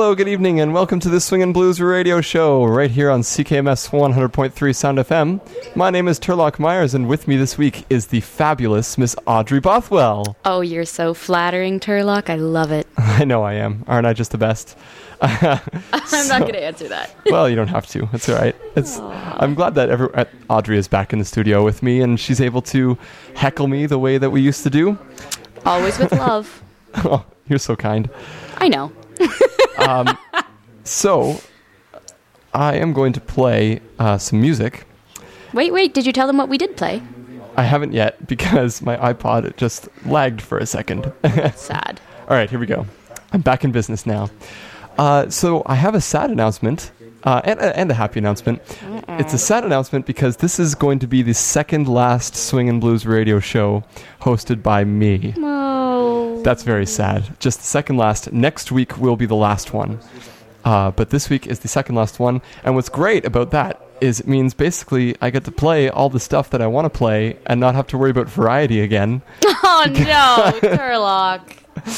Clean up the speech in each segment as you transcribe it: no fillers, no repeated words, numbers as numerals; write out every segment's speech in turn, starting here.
Hello, good evening, and welcome to the Swingin' Blues Radio Show right here on CKMS 100.3 Sound FM. My name is Turlock Myers, and with me this week is the fabulous Miss Audrey Bothwell. Oh, you're so flattering, Turlock. I love it. I know I am. Aren't I just the best? I'm not going to answer that. Well, you don't have to. It's all right. I'm glad that Audrey is back in the studio with me, and she's able to heckle me the way that we used to do. Always with love. Oh, you're so kind. I know. So, I am going to play some music. Wait, did you tell them what we did play? I haven't yet because my iPod just lagged for a second. Sad. All right, here we go. I'm back in business now. So I have a sad announcement and a happy announcement. It's a sad announcement because this is going to be the second last Swingin' Blues radio show hosted by me. Oh. That's very sad. Just the second last. Next week will be the last one. But this week is the second last one. And what's great about that is it means basically I get to play all the stuff that I want to play and not have to worry about variety again. Oh, no, Turlock.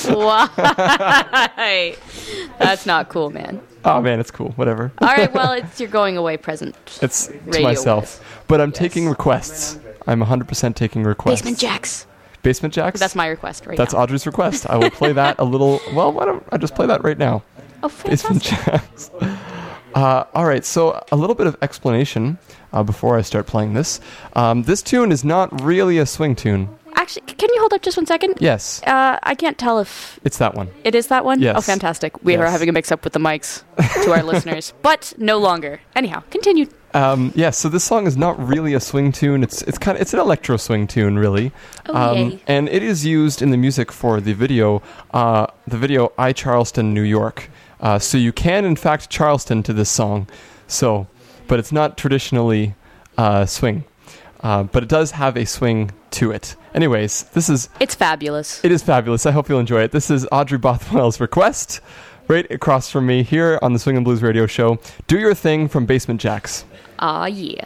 Why? That's not cool, man. Oh, man, it's cool. Whatever. All right, well, it's your going away present. It's to myself. But I'm taking requests. I'm 100% taking requests. Basement Jacks. Basement Jacks? That's my request right That's now. Audrey's request. I will play that a little... Well, why don't I just play that right now? Oh, Basement fantastic. Jacks. All right, so a little bit of explanation before I start playing this. This tune is not really a swing tune. Actually, can you hold up just 1 second? Yes. I can't tell if... It's that one. It is that one? Yes. Oh, fantastic. We are Yes. having a mix-up with the mics to our listeners, but no longer. Anyhow, continue. Yeah, so this song is not really a swing tune. It's an electro swing tune, really. Oh, yay. And it is used in the music for the video I Charleston, New York. So you can, in fact, Charleston to this song. So, but it's not traditionally swing. But it does have a swing to it. Anyways, It's fabulous. It is fabulous. I hope you'll enjoy it. This is Audrey Bothwell's request, right across from me here on the Swingin' Blues Radio Show. Do Your Thing from Basement Jacks. Aw, yeah.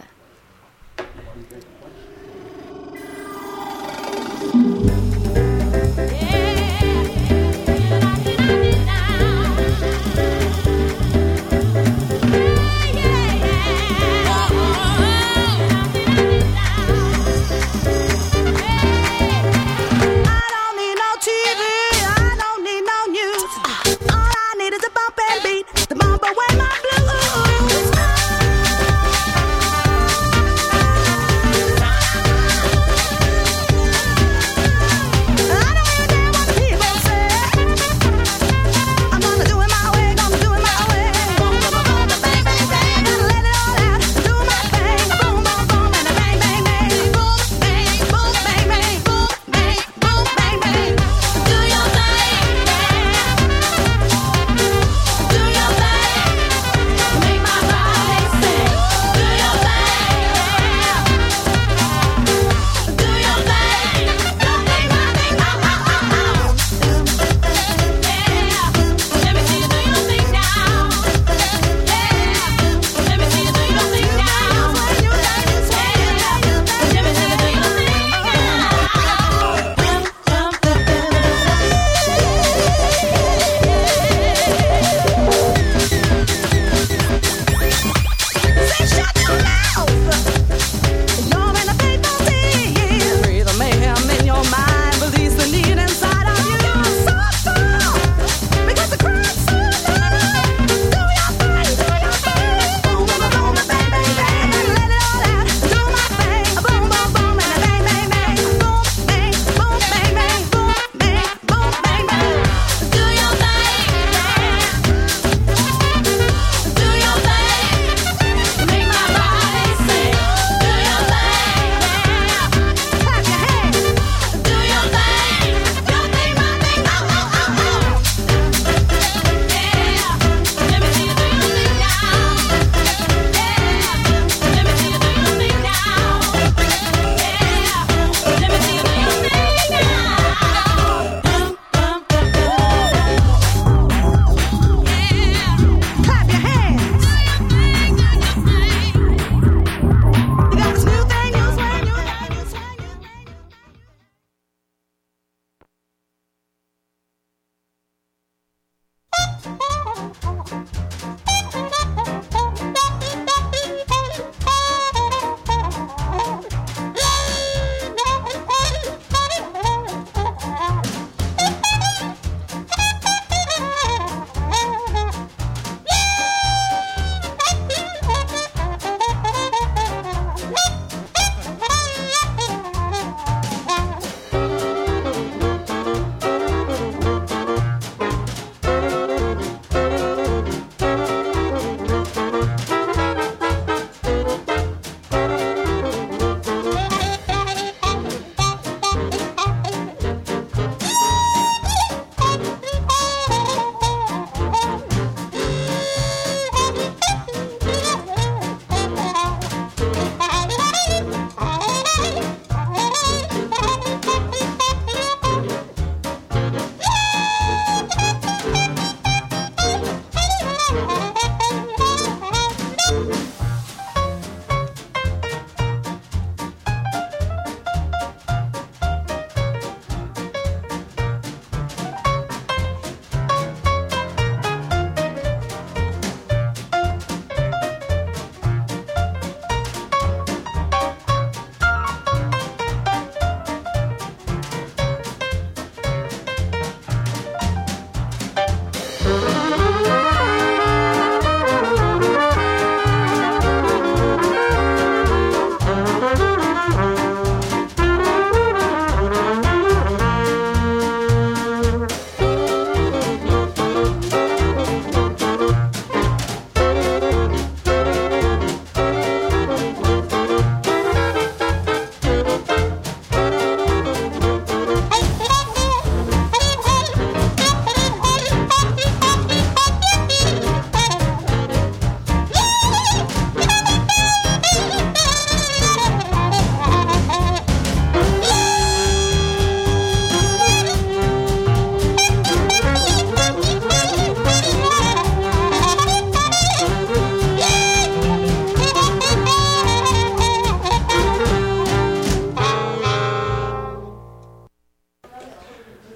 The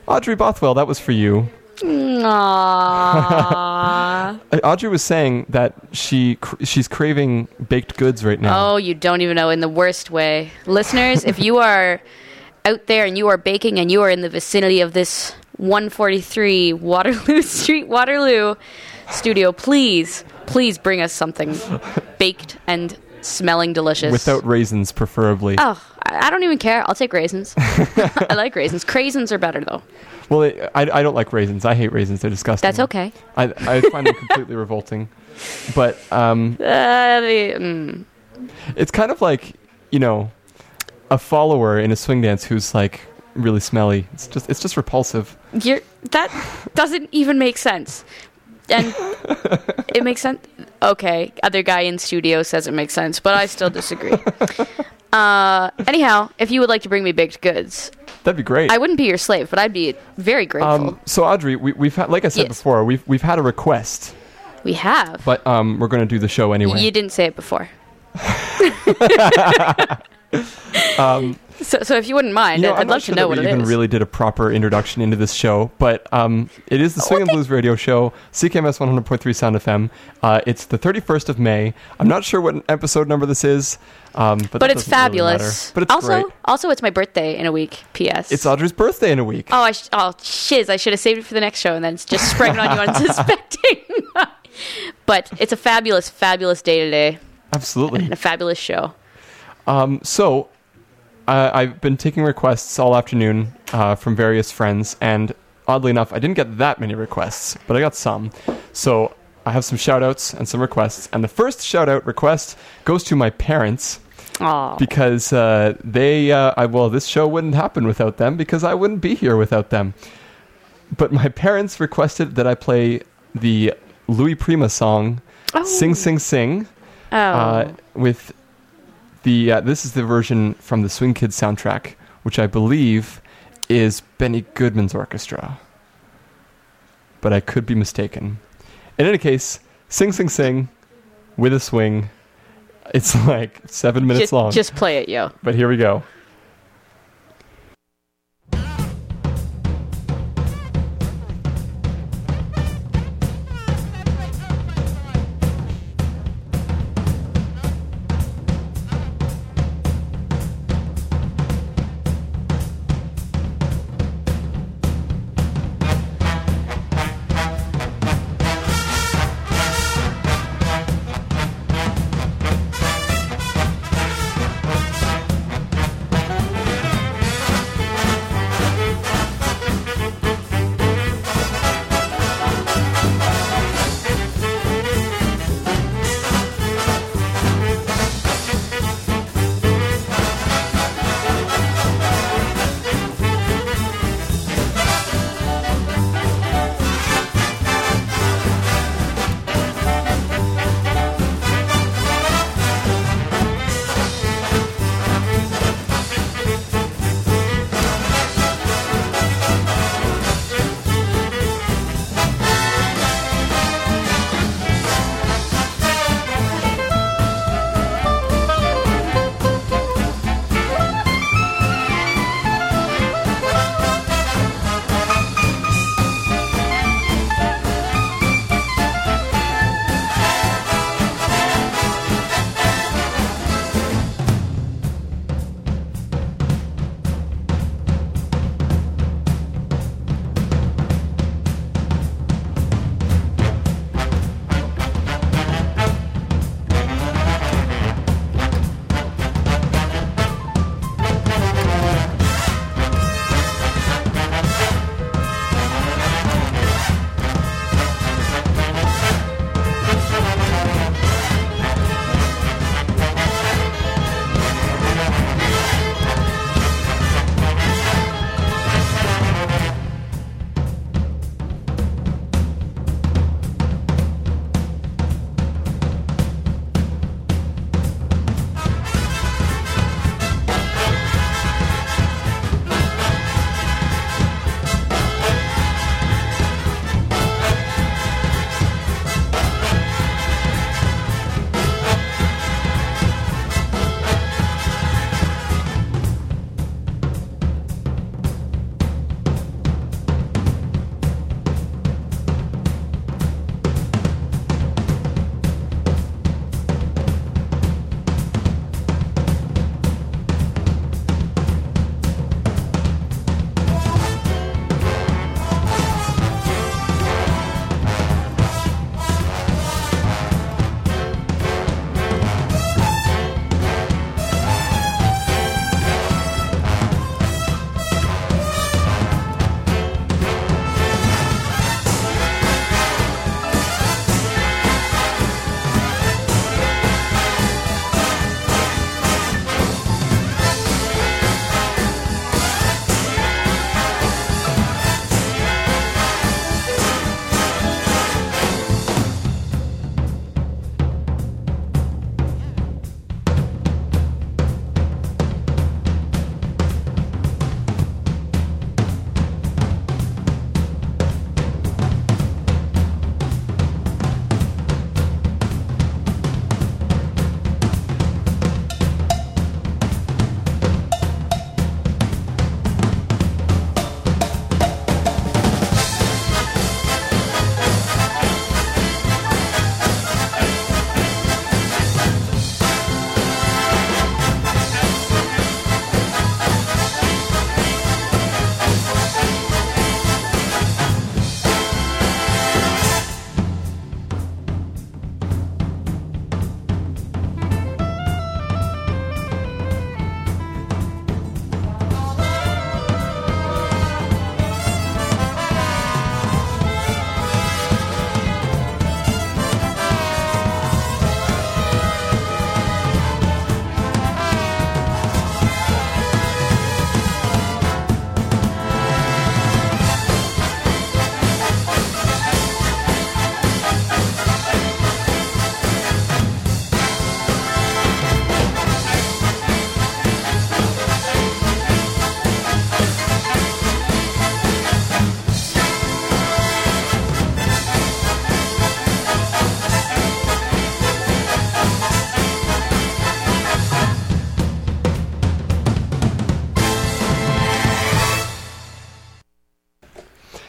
Audrey Bothwell, that was for you. Aww. Audrey was saying that she's craving baked goods right now. Oh, you don't even know, in the worst way. Listeners, if you are out there and you are baking and you are in the vicinity of this 143 Waterloo Street, Waterloo studio, please bring us something baked and smelling delicious. Without raisins, preferably. Oh, I don't even care. I'll take raisins. I like raisins. Craisins are better, though. Well, I don't like raisins. I hate raisins. They're disgusting. That's okay. I find them completely revolting. But it's kind of like, a follower in a swing dance who's like really smelly. It's just repulsive. That doesn't even make sense. And it makes sense. Okay, other guy in studio says it makes sense, but I still disagree. Anyhow, if you would like to bring me baked goods, that'd be great. I wouldn't be your slave, but I'd be very grateful. So Audrey, we've had, like I said before, we've had a request. We have, but we're going to do the show anyway. You didn't say it before. So if you wouldn't mind, I'd love to know what it is. We even really did a proper introduction into this show, but it is the Swing and Blues Radio Show, CKMS 100.3 Sound FM. It's the 31st of May. I'm not sure what episode number this is, but it's fabulous. Really, but it's great. Also, it's my birthday in a week. P.S. It's Audrey's birthday in a week. Oh, shiz! I should have saved it for the next show and then just sprung it on you unsuspecting. But it's a fabulous, fabulous day today. Absolutely, and a fabulous show. So. I've been taking requests all afternoon from various friends, and oddly enough, I didn't get that many requests, but I got some. So I have some shout-outs and some requests, and the first shout-out request goes to my parents. Aww. Because this show wouldn't happen without them, because I wouldn't be here without them. But my parents requested that I play the Louis Prima song, Sing, Sing, Sing, with... this is the version from the Swing Kids soundtrack, which I believe is Benny Goodman's orchestra. But I could be mistaken. In any case, Sing, Sing, Sing with a swing. It's like 7 minutes long. Just play it, yo. But here we go.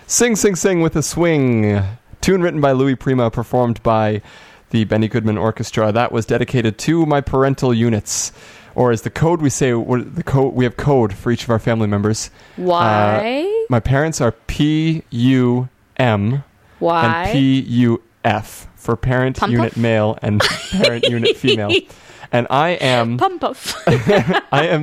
Sing, Sing, Sing with a Swing. Tune written by Louis Prima, performed by the Benny Goodman Orchestra. That was dedicated to my parental units. Or as the code we say, we have code for each of our family members. Why? My parents are P-U-M Why? and P-U-F for parent Pump unit puff? male and parent unit female. And I am Pump puff. I am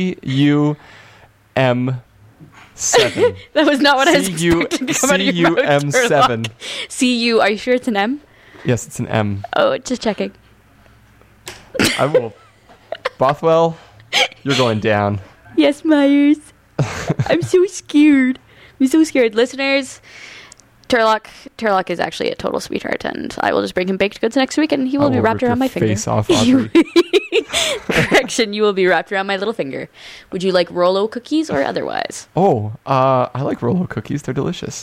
C-U-M-7. That was not what I was expecting to come out of your mouth, C-U-M-7. Turlock. C-U, are you sure it's an M? Yes, it's an M. Oh, just checking. I will. Bothwell, you're going down. Yes, Myers. I'm so scared. I'm so scared. Listeners, Turlock is actually a total sweetheart, and I will just bring him baked goods next week, and he will be wrapped around my finger. Face off, Audrey. Correction, you will be wrapped around my little finger. Would you like Rolo cookies or otherwise? Oh, I like Rolo cookies. They're delicious.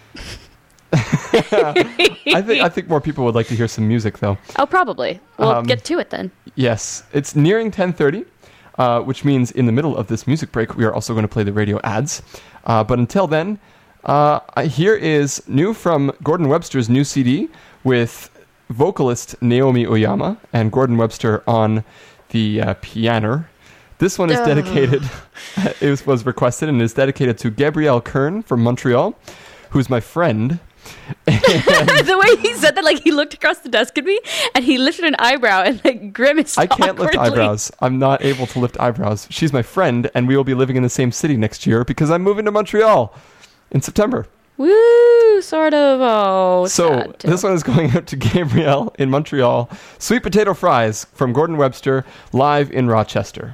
I think more people would like to hear some music, though. Oh, probably. We'll get to it then. Yes, it's nearing 10:30, which means in the middle of this music break, we are also going to play the radio ads. But until then, here is new from Gordon Webster's new CD with vocalist Naomi Oyama and Gordon Webster on the piano. This one is dedicated, it was requested and is dedicated to Gabrielle Kern from Montreal, who's my friend. The way he said that, like he looked across the desk at me and he lifted an eyebrow and like grimaced. I can't lift awkwardly. eyebrows. I'm not able to lift eyebrows. She's my friend, and we will be living in the same city next year because I'm moving to Montreal in September. Woo, sort of. Oh, So sad. this one is going out to Gabrielle in Montreal. Sweet Potato Fries from Gordon Webster, live in Rochester.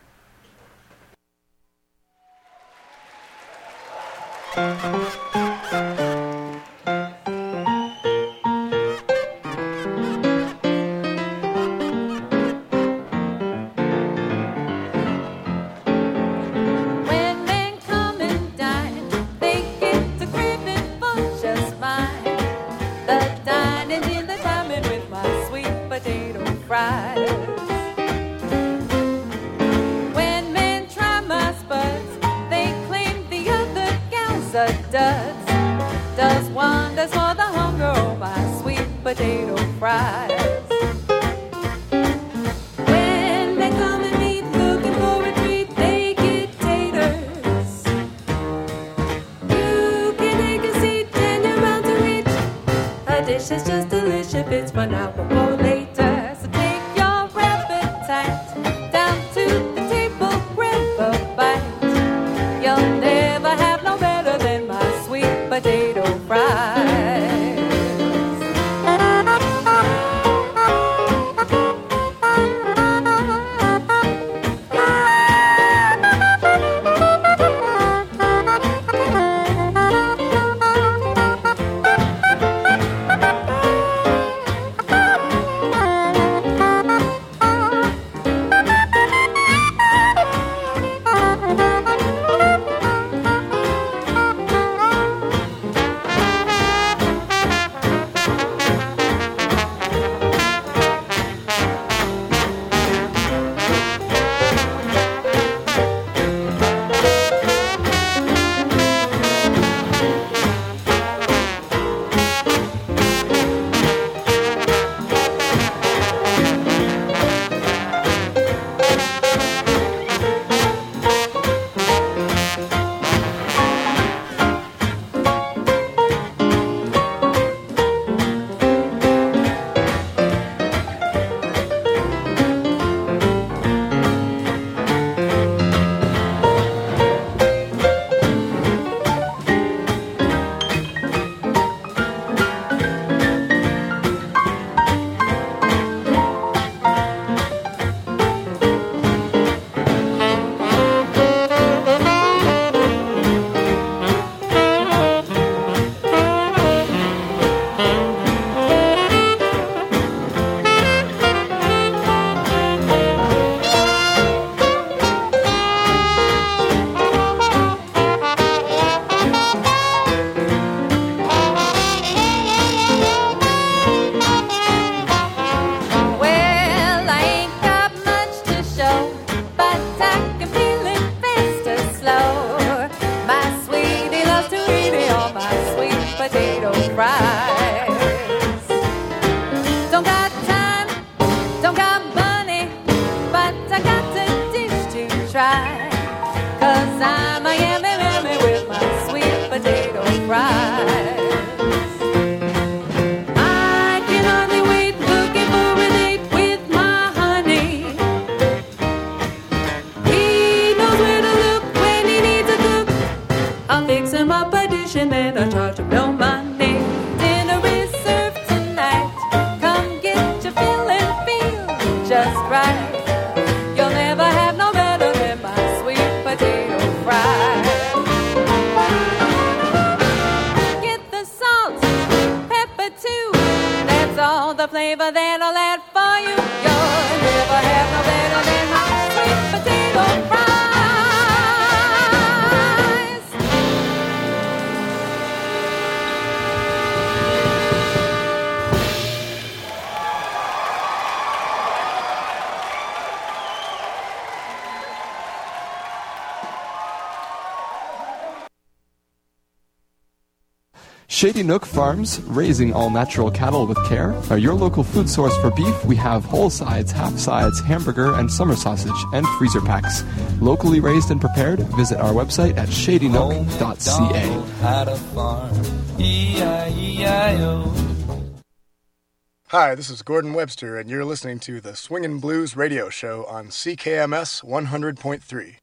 When men come and dine, they get to craving for just mine. The dining in the diamond with my sweet potato fries. When men try my spuds, they claim the other gals are duds. Does wonders for the hunger, oh my sweet potato fries. When they come and meet looking for a treat, they get taters. You can take a seat and you're bound to reach. A dish is just delicious, it's for now or later. So take your appetite down to the table, grab a bite. You'll never have no better than my sweet potato fries. 'cause I'm a yummy, yummy with my sweet potato fries. I can hardly wait, looking for a date with my honey. He knows where to look when he needs a cook. I'll fix him up a dish and then I'll charge him no money. Dinner is served tonight. Come get your fill and feel just right. You'll never have no better than my sweet potato fries. Get the salt, pepper too. That's all the flavor that I'll add for you. You'll never have no better than my sweet potato fries. Shady Nook Farms, raising all natural cattle with care. Your local food source for beef, we have whole sides, half sides, hamburger, and summer sausage, and freezer packs. Locally raised and prepared, visit our website at shadynook.ca. Had a farm, E-I-E-I-O. Hi, this is Gordon Webster, and you're listening to the Swingin' Blues radio show on CKMS 100.3.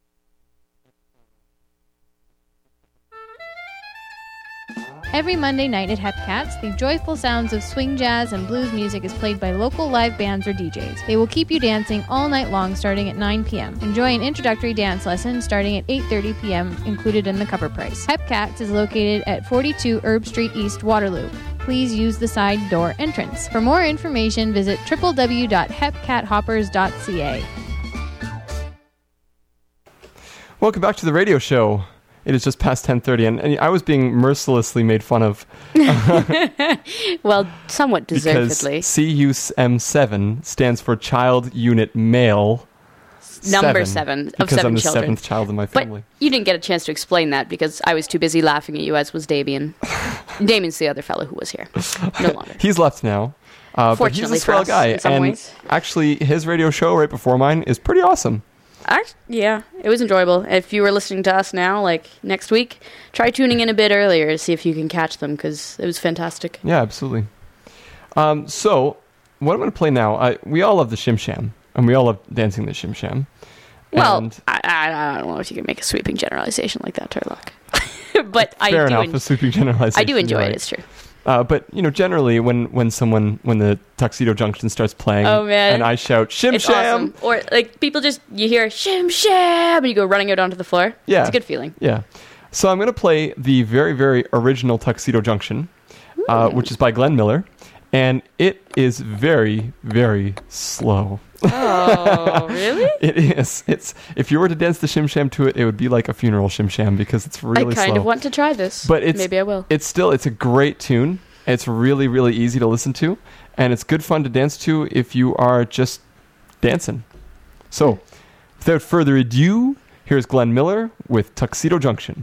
Every Monday night at Hepcats, the joyful sounds of swing jazz and blues music is played by local live bands or DJs. They will keep you dancing all night long starting at 9 p.m. Enjoy an introductory dance lesson starting at 8:30 p.m. included in the cover price. Hepcats is located at 42 Herb Street East, Waterloo. Please use the side door entrance. For more information, visit www.hepcathoppers.ca. Welcome back to the radio show. It is just past 10:30, and I was being mercilessly made fun of Well, somewhat because deservedly. CUM7 stands for Child Unit Male. Number 7 of because 7 I'm the children. 7th child in my But family. you didn't get a chance to explain that because I was too busy laughing at you, as was Damien. Damien's the other fellow who was here. No longer. He's left now. But he's Fortunately a for swell us, guy. in some And ways. actually, his radio show right before mine is pretty awesome. Yeah, it was enjoyable. If you were listening to us now, like next week, try tuning in a bit earlier to see if you can catch them because it was fantastic. Yeah, absolutely. So, what I'm going to play now, we all love the Shim Sham, and we all love dancing the Shim Sham. Well, And I don't know if you can make a sweeping generalization like that, Turlock. But fair enough, a sweeping generalization. I do enjoy you're it, right. it's true. But generally, when the Tuxedo Junction starts playing, Oh, man. and I shout Shim It's Sham, awesome. Or like people you hear Shim Sham and you go running out onto the floor. Yeah. It's a good feeling. yeah. So I'm going to play the very, very original Tuxedo Junction, which is by Glenn Miller, and it is very, very slow. Oh, really? It is. It's if you were to dance the Shim Sham to it, it would be like a funeral Shim Sham because it's really I kind slow. of want to try this. But maybe I will. It's a great tune. It's really, really easy to listen to, and it's good fun to dance to if you are just dancing. So, without further ado, here's Glenn Miller with Tuxedo Junction.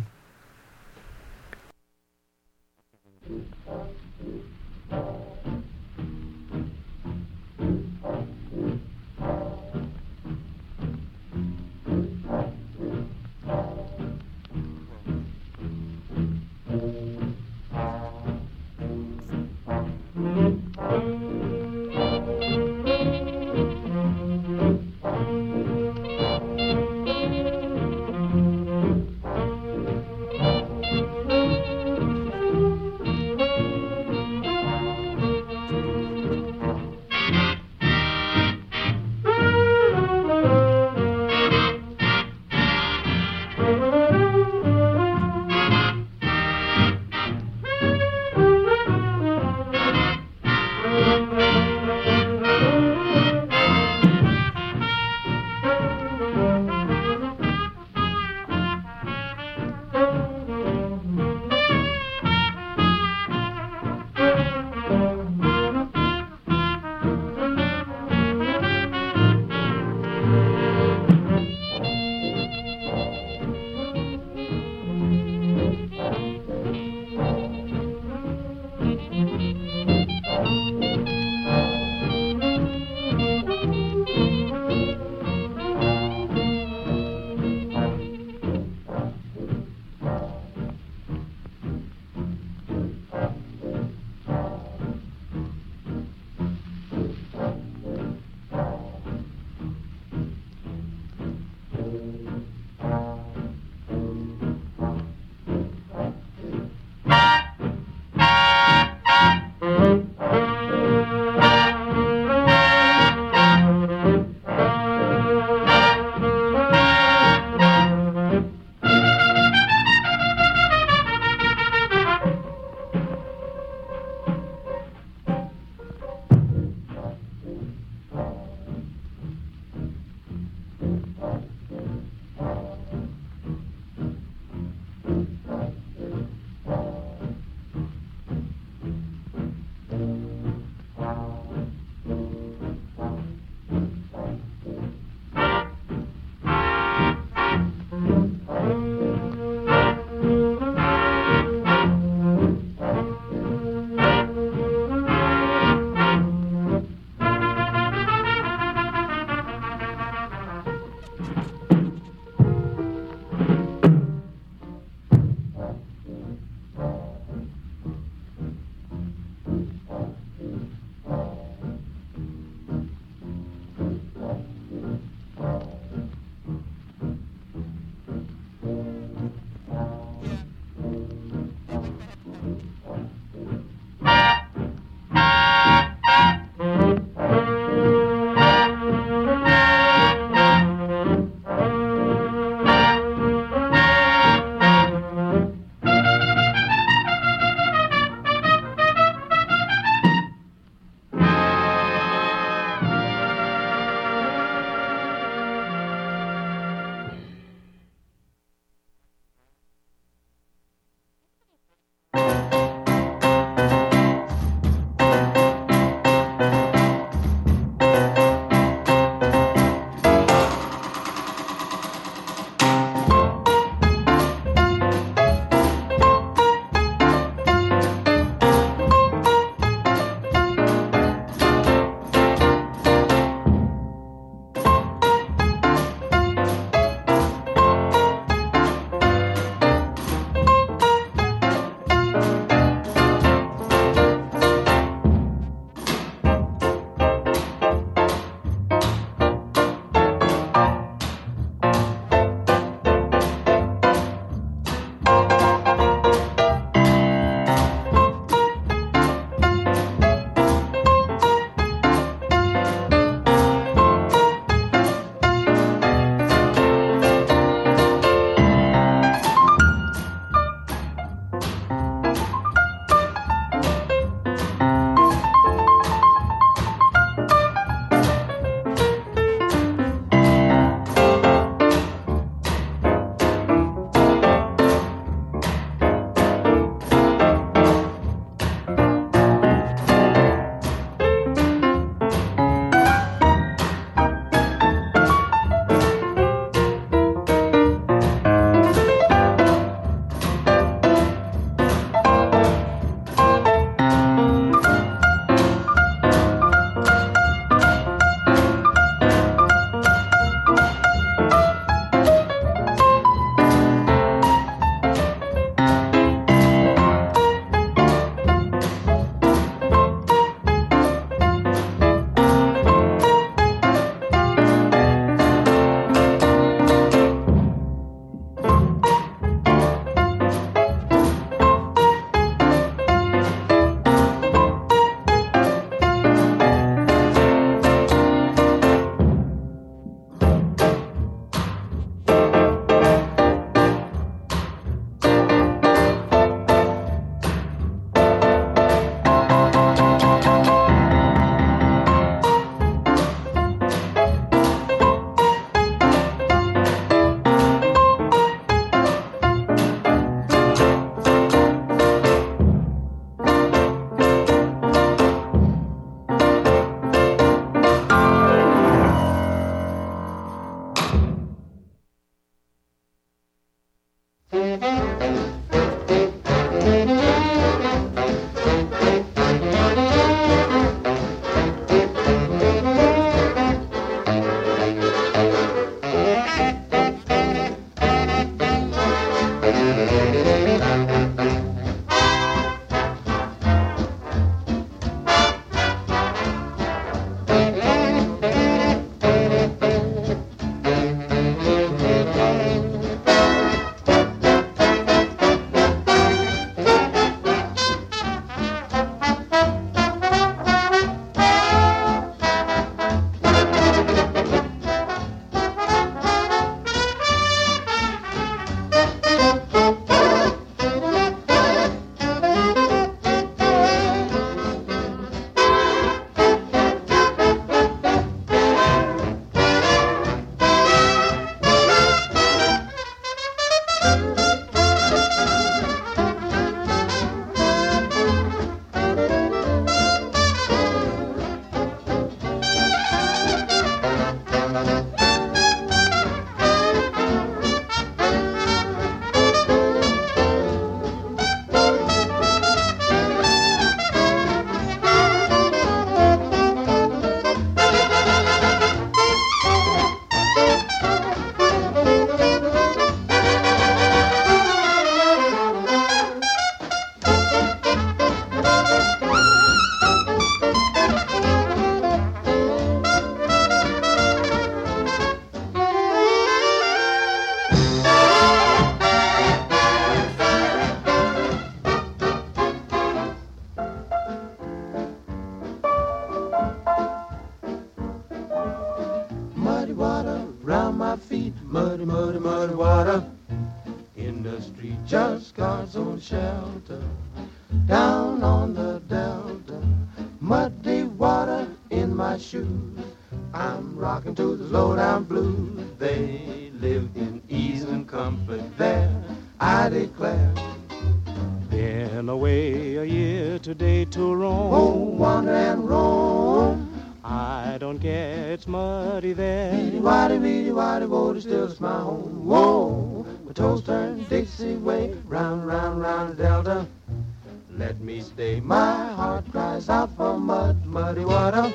water in the street, just God's own shelter. Down on the delta, muddy water in my shoes. I'm rocking to the low-down blues. They live in ease and comfort there, I declare. Been away a year today to Rome. Oh, wander and roam. I don't care, it's muddy there. Weedy, waddy, woody, still's my home. Whoa, my toes turn Dixie way, round, round, round the delta. Let me stay, my heart cries out for muddy water.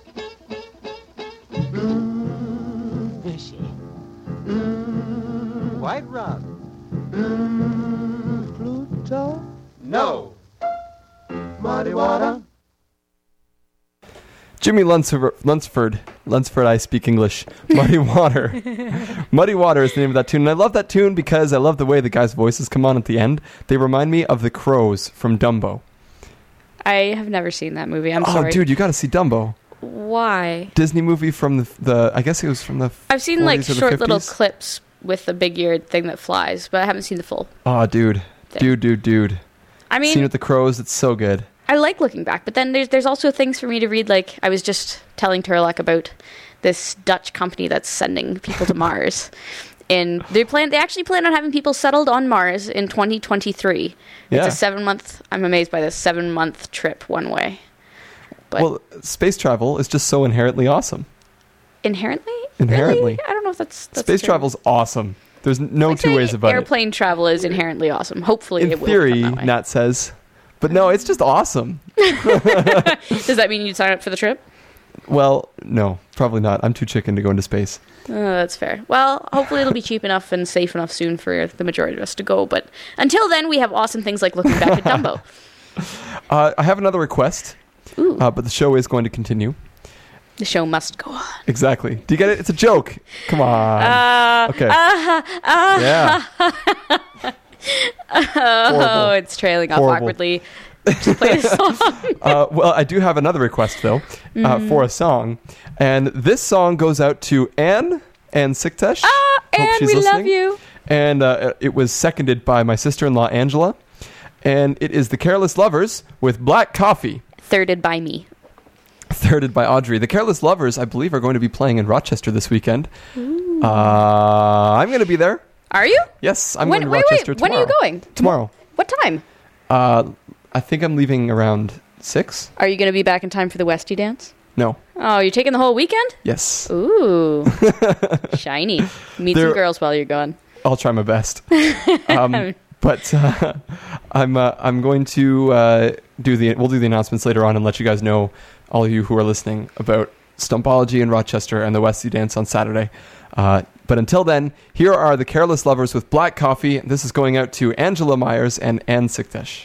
Fishy. White rock. Pluto? No. Muddy water. Jimmy Lunsford, I speak English. Muddy Water. Muddy Water is the name of that tune. And I love that tune because I love the way the guys' voices come on at the end. They remind me of the crows from Dumbo. I have never seen that movie. I'm Oh, sorry. dude, you got to see Dumbo. Why? Disney movie from the I guess it was from the I've seen 40s like or the short little 50s. clips with the big-eared thing that flies, but I haven't seen the full Oh, dude. thing. Dude. I mean, Scene with the crows, it's so good. I like looking back, but then there's also things for me to read. Like I was just telling Turlock about this Dutch company that's sending people to Mars, and they actually plan on having people settled on Mars in 2023. Yeah. It's a 7-month. I'm amazed by this 7-month trip one way. But Well, space travel is just so inherently awesome. inherently, Inherently. Really? I don't know if that's Space true. travel's awesome. There's no I'd two say ways about it. airplane travel is inherently awesome. Hopefully, In it will theory, become that way. Nat says. But no, it's just awesome. Does that mean you'd sign up for the trip? Well, no, probably not. I'm too chicken to go into space. That's fair. Well, hopefully it'll be cheap enough and safe enough soon for the majority of us to go. But until then, we have awesome things like looking back at Dumbo. I have another request, Ooh. but the show is going to continue. The show must go on. Exactly. Do you get it? It's a joke. Come on. Okay. Yeah. Oh, Horrible. it's trailing off Horrible. awkwardly. Just play the song. Well, I do have another request, though, for a song. And this song goes out to Anne Siktesh. Hope And she's we love listening. you. And it was seconded by my sister-in-law, Angela. And it is The Careless Lovers with Black Coffee. Thirded by me. Thirded by Audrey. The Careless Lovers, I believe, are going to be playing in Rochester this weekend. I'm going to be there. Are you? Yes, I'm When- going to wait, Rochester when are tomorrow. you going? Tomorrow. What time? I think I'm leaving around 6. Are you going to be back in time for the Westie dance? No. Oh, you're taking the whole weekend? Yes. Ooh. Shiny. Meet some There- girls while you're gone. I'll try my best. But I'm going to we'll do the announcements later on and let you guys know, all of you who are listening, about Stumpology in Rochester and the Westie Dance on Saturday. But until then, here are the Careless Lovers with Black Coffee. This is going out to Angela Myers and Anne Siktesh.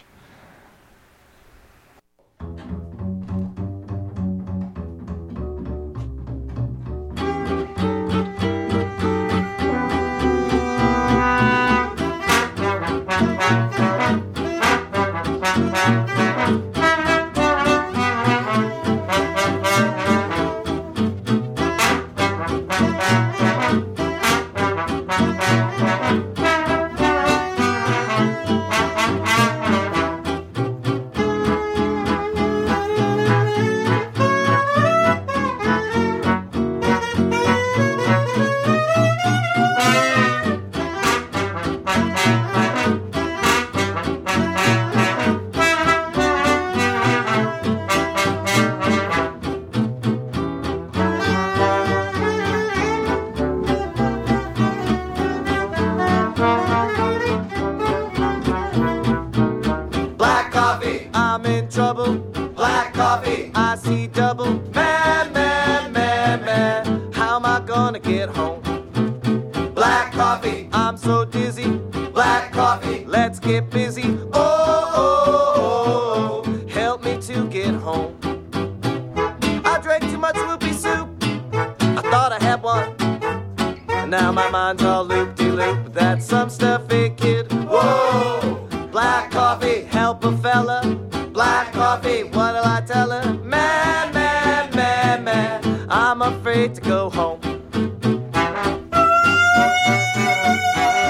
Black coffee, I'm in trouble. Black coffee, I see double. Man, how am I gonna get home? Black coffee, I'm so dizzy. Black coffee, let's get busy. Oh, help me to get home. I drank too much loopy soup. I thought I had one. And now my mind's all loop-de-loop. That's some stuffy kid. Whoa! Black coffee, help a fella. Black coffee, what'll I tell her? Man, I'm afraid to go home.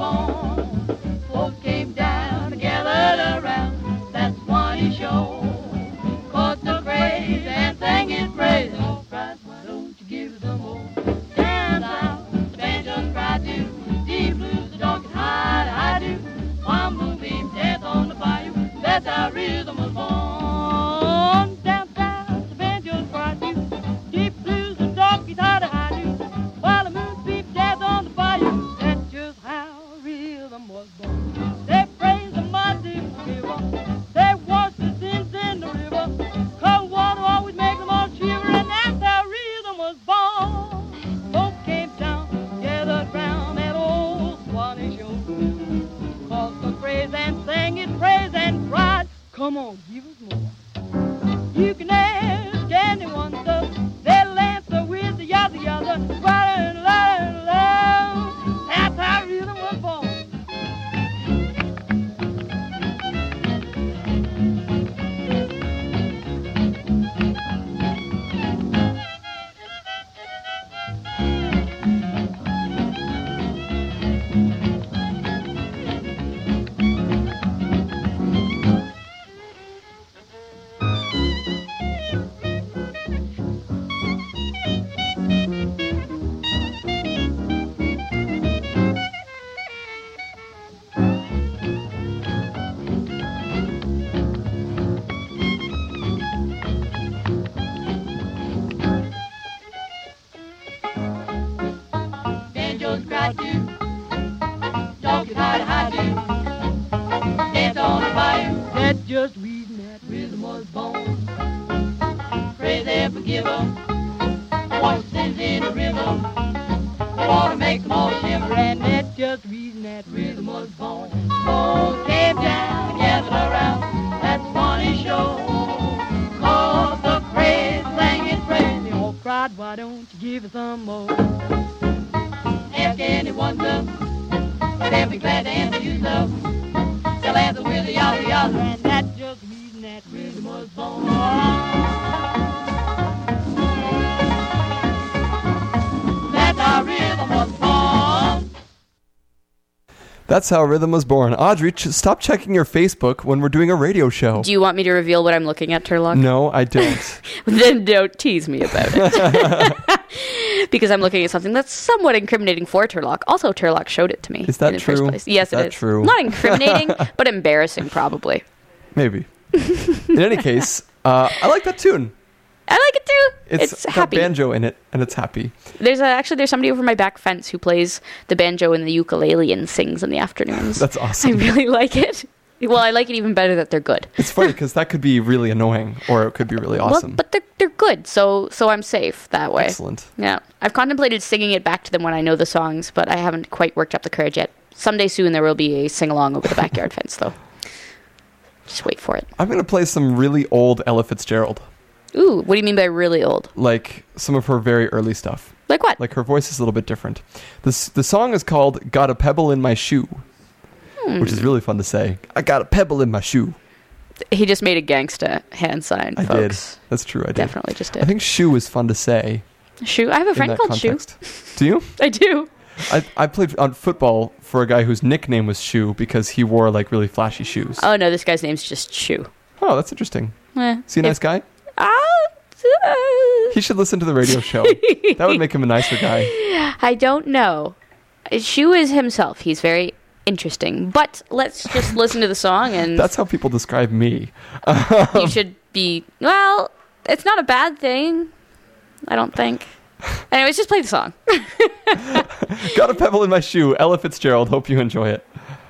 born. Folks came down, gathered around that Swanee show. Caught the craze and sang his praise. Oh, Christ, why don't you give us some more? Dance out, the banjos cry too. Deep blues, the donkeys hide, I do. One moonbeam dance on the bayou. That's how rhythm was born. Dance out, the banjos cry too. Deep blues, the donkeys hide, I do. While the moonbeam dance on the bayou. That's just how rhythm was born. They praise the mighty river. They wash the sins in the river. Cold water always makes them all shiver. And that's how rhythm was born. Folks came down, gathered round that old Swanee show. Caught the craze and sang its praise and cried, come on, give us more. You can ask anyone, so they'll answer with the yada yada. Louder, louder, louder. That's how rhythm was born. Banjos cry too, donkeys hide too. Dance on the bayou, that's just reason that rhythm was born. Pray they forgive them, wash sins in the river. The water makes them all shiver, and that's just reason that rhythm was born. Folks came down, gathered around that Swanee show. Caught the craze, sang its praise. They all cried, why don't you give us some more? Ask anyone, so they'll be glad to answer you, so they'll answer with a yada yada, and that's just the reason that rhythm was born. That's how rhythm was born. That's how rhythm was born. Audrey, stop checking your Facebook when we're doing a radio show. Do you want me to reveal what I'm looking at, Turlock? No, I don't. Then don't tease me about it. Because I'm looking at something that's somewhat incriminating for Turlock. Also, Turlock showed it to me. Is that in the true? First place. Yes, Is that it is. true? Not incriminating, but embarrassing, probably. Maybe. In any case, I like that tune. I like it too. It's got happy. banjo in it, and it's happy. There's somebody over my back fence who plays the banjo and the ukulele and sings in the afternoons. That's awesome. I really like it. Well, I like it even better that they're good. It's funny because that could be really annoying, or it could be really awesome. Well, but they're good, so I'm safe that way. Excellent. Yeah, I've contemplated singing it back to them when I know the songs, but I haven't quite worked up the courage yet. Someday soon there will be a sing-along over the backyard fence, though. Just wait for it. I'm going to play some really old Ella Fitzgerald. Ooh, what do you mean by really old? Like some of her very early stuff. Like what? Like her voice is a little bit different. The song is called Got a Pebble in My Shoe, which is really fun to say. I got a pebble in my shoe. He just made a gangsta hand sign, I folks. did. That's true, I did. Definitely just did. I think shoe is fun to say. Shoe? I have a friend called Shoe. Do you? I do. I played on football for a guy whose nickname was Shoe because he wore like really flashy shoes. Oh, no, this guy's name's just Shoe. Oh, that's interesting. Eh, Is he a nice guy? He should listen to the radio show. That would make him a nicer guy. I don't know. Shoe is himself. He's very interesting. But let's just listen to the song and... That's how people describe me. You should be... Well, it's not a bad thing. I don't think. Anyways, just play the song. Got a pebble in my shoe. Ella Fitzgerald. Hope you enjoy it.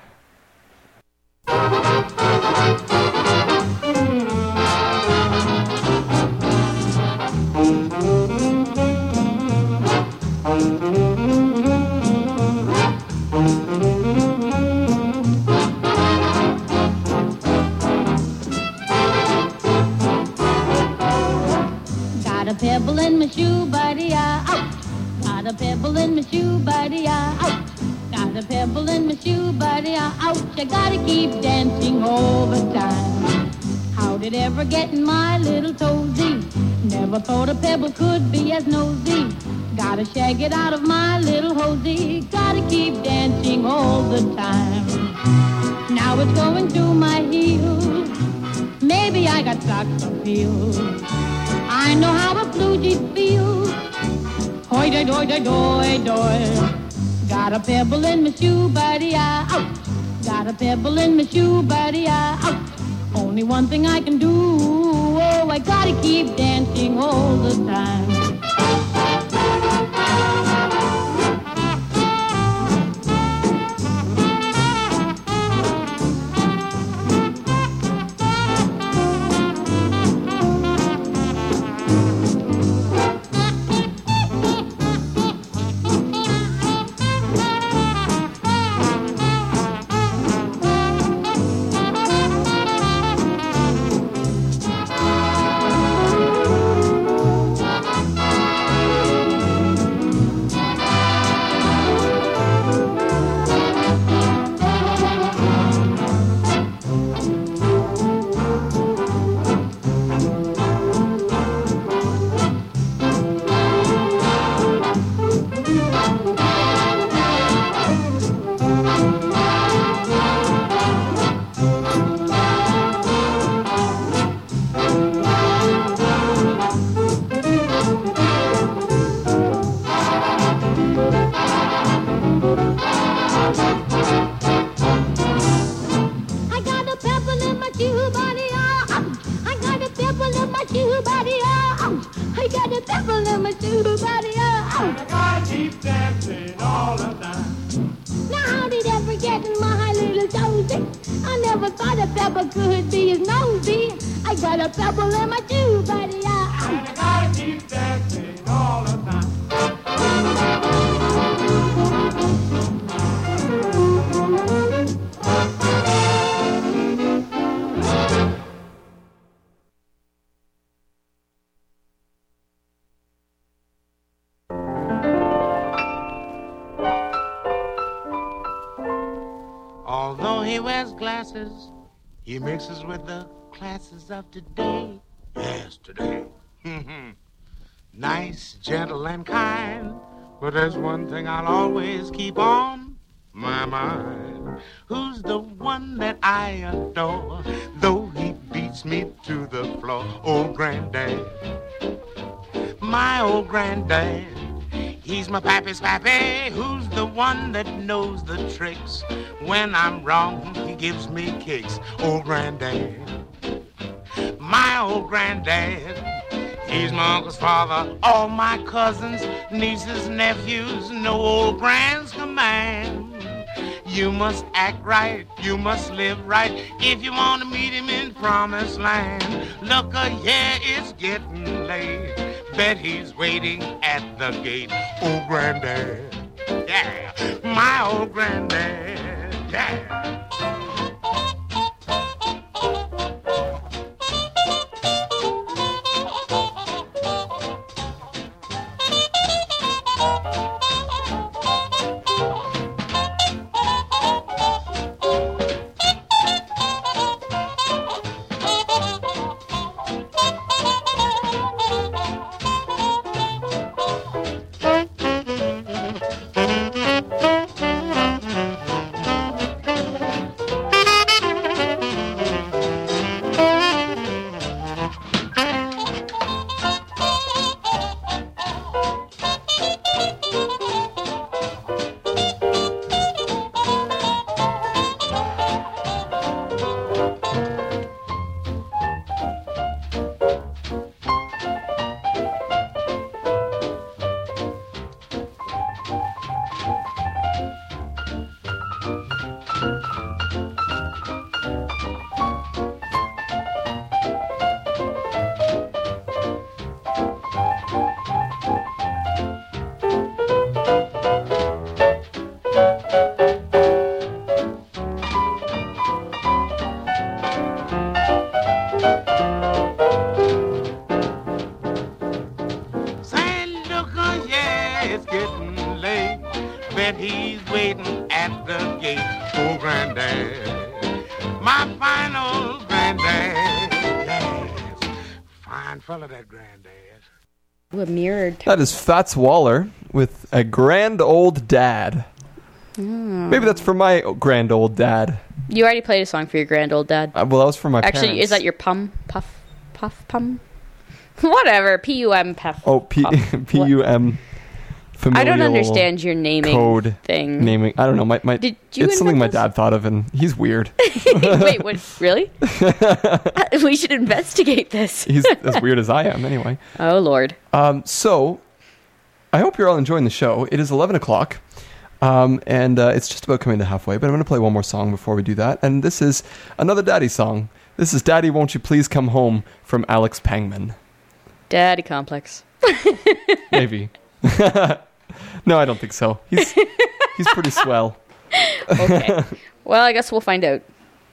Got a pebble in my shoe, buddy, out. Got a pebble in my shoe, buddy, out. Got a pebble in my shoe, buddy, out. You gotta keep dancing all the time. How did it ever get in my little toesy? Never thought a pebble could be as nosy. Gotta shake it out of my little hosey. Gotta keep dancing all the time. Now it's going through my heels. Maybe I got socks on heels. I know how a blue jean feels. Hoy doy doy doy doy doy. Got a pebble in my shoe, buddy, out. Got a pebble in my shoe, buddy, out. Only one thing I can do. Oh, I gotta keep dancing all the time. Although he wears glasses, he mixes with the classes of today. Yes, today. Nice, gentle, and kind. But there's one thing I'll always keep on my mind. Who's the one that I adore? Though he beats me to the floor. Old granddad. My old granddad. He's my pappy's pappy, who's the one that knows the tricks. When I'm wrong, he gives me kicks. Old granddad, my old granddad. He's my uncle's father, all my cousins, nieces, nephews, no old grand's command. You must act right, you must live right, if you want to meet him in promised land. Look, yeah, it's getting late. Bet he's waiting at the gate. Old granddad, yeah, my old granddad, yeah. Ooh, a mirrored. That is Fats Waller with A Grand Old Dad. Maybe that's for my grand old dad. You already played a song for your grand old dad. Well, that was for my Actually, parents. is that your pum? Puff, pum? Whatever. P-U-M, puff. Oh, P-U-M. Familial I don't understand your naming code thing. Naming. I don't know. Did you it's something my invent dad thought of, and he's weird. Wait, what? Really? We should investigate this. He's as weird as I am, anyway. Oh, Lord. So, I hope you're all enjoying the show. It is 11 o'clock. And it's just about coming to halfway, but I'm going to play one more song before we do that. And this is another Daddy song. This is Daddy, Won't You Please Come Home from Alex Pangman. Daddy complex. Maybe. No, I don't think so. He's pretty swell. Okay. Well, I guess we'll find out.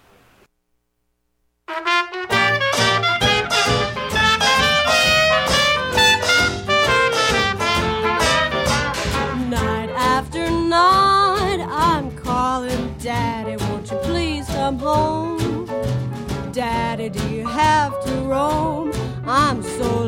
Night after night, I'm calling Daddy, won't you please come home? Daddy, do you have to roam? I'm so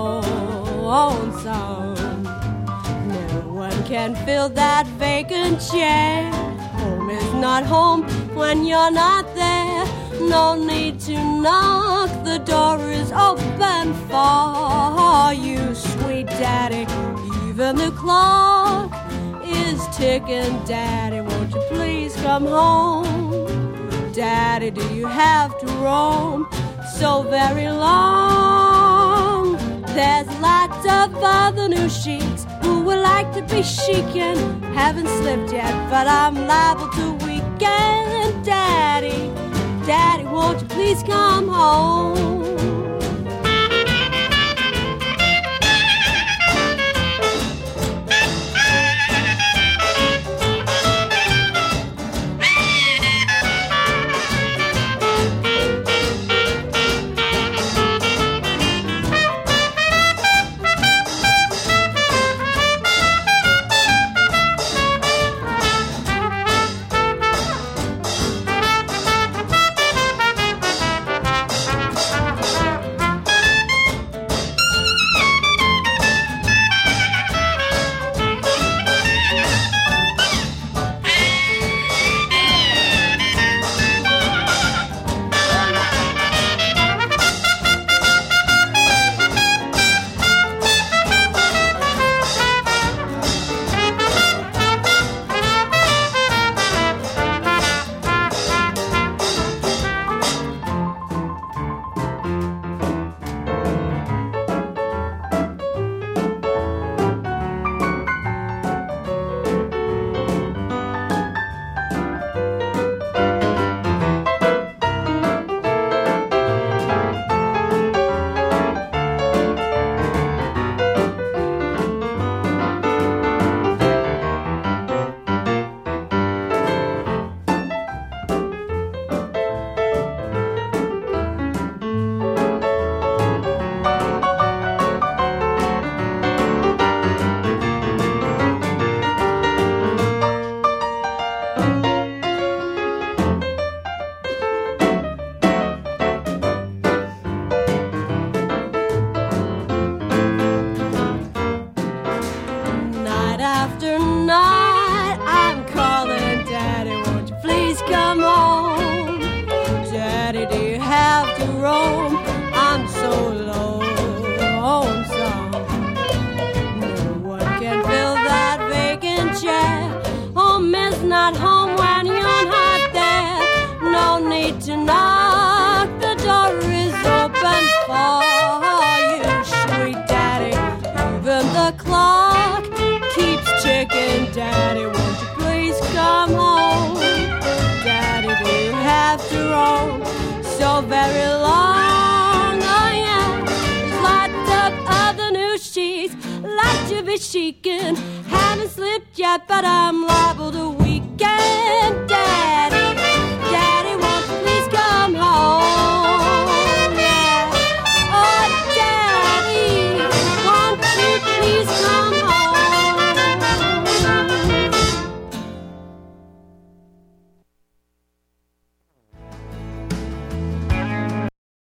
lonesome. No one can fill that vacant chair. Home is not home when you're not there. No need to knock, the door is open for you, sweet Daddy. Even the clock is ticking. Daddy, won't you please come home? Daddy, do you have to roam so very long? There's lots of other new sheiks who would like to be chic and haven't slipped yet, but I'm liable to weekend. Daddy, Daddy, won't you please come home? After night, I'm calling Daddy, won't you please come home? Daddy, do you have to roam? I'm so lonesome. No one can fill that vacant chair. Home is not home when you're not there. No need to knock, the door is open for you, sweet Daddy. Even the clock keeps ticking. Daddy, won't you please come home? Daddy, do you have to roam so very long? Oh yeah, there's lots of other new sheets like to be chic and haven't slipped yet, but I'm liable to